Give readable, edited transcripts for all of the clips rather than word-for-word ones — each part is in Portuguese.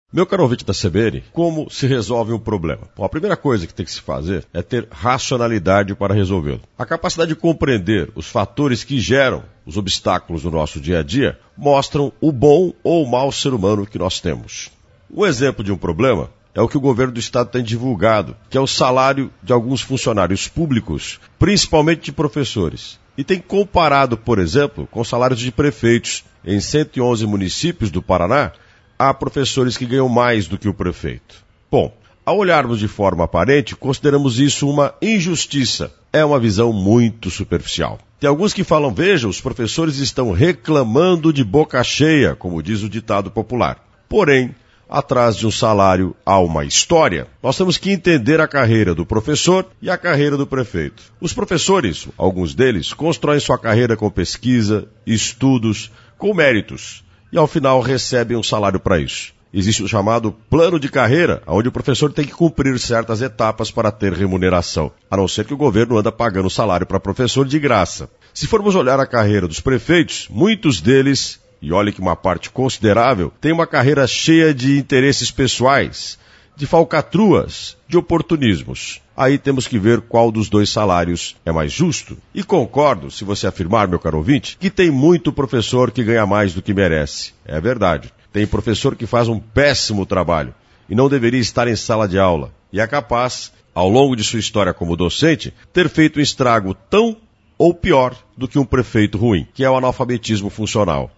Meu caro ouvinte da CBN, como se resolve um problema? Bom, a primeira coisa que tem que se fazer é ter racionalidade para resolvê-lo. A capacidade de compreender os fatores que geram os obstáculos no nosso dia a dia mostram o bom ou o mau ser humano que nós temos. Um exemplo de um problema é o que o governo do estado tem divulgado, que é o salário de alguns funcionários públicos, principalmente de professores. E tem comparado, por exemplo, com salários de prefeitos. Em 111 municípios do Paraná, há professores que ganham mais do que o prefeito. Bom, ao olharmos de forma aparente, consideramos isso uma injustiça. É uma visão muito superficial. Tem alguns que falam, veja, os professores estão reclamando de boca cheia, como diz o ditado popular. Porém, atrás de um salário há uma história. Nós temos que entender a carreira do professor e a carreira do prefeito. Os professores, alguns deles, constroem sua carreira com pesquisa, estudos, com méritos. E ao final recebem um salário para isso. Existe o chamado plano de carreira, onde o professor tem que cumprir certas etapas para ter remuneração, a não ser que o governo anda pagando salário para professor de graça. Se formos olhar a carreira dos prefeitos, muitos deles, e olhe que uma parte considerável, tem uma carreira cheia de interesses pessoais, de falcatruas, de oportunismos. Aí temos que ver qual dos dois salários é mais justo. E concordo, se você afirmar, meu caro ouvinte, que tem muito professor que ganha mais do que merece. É verdade. Tem professor que faz um péssimo trabalho e não deveria estar em sala de aula. E é capaz, ao longo de sua história como docente, ter feito um estrago tão ou pior do que um prefeito ruim, que é o analfabetismo funcional.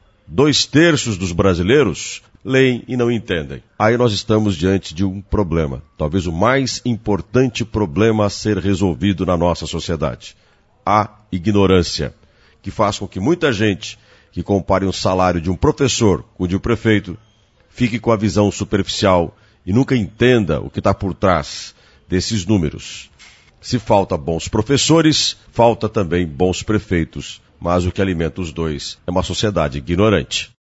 2/3 dos brasileiros leem e não entendem. Aí nós estamos diante de um problema, talvez o mais importante problema a ser resolvido na nossa sociedade. A ignorância, que faz com que muita gente que compare um salário de um professor com o de um prefeito fique com a visão superficial e nunca entenda o que está por trás desses números. Se falta bons professores, falta também bons prefeitos, mas o que alimenta os dois é uma sociedade ignorante.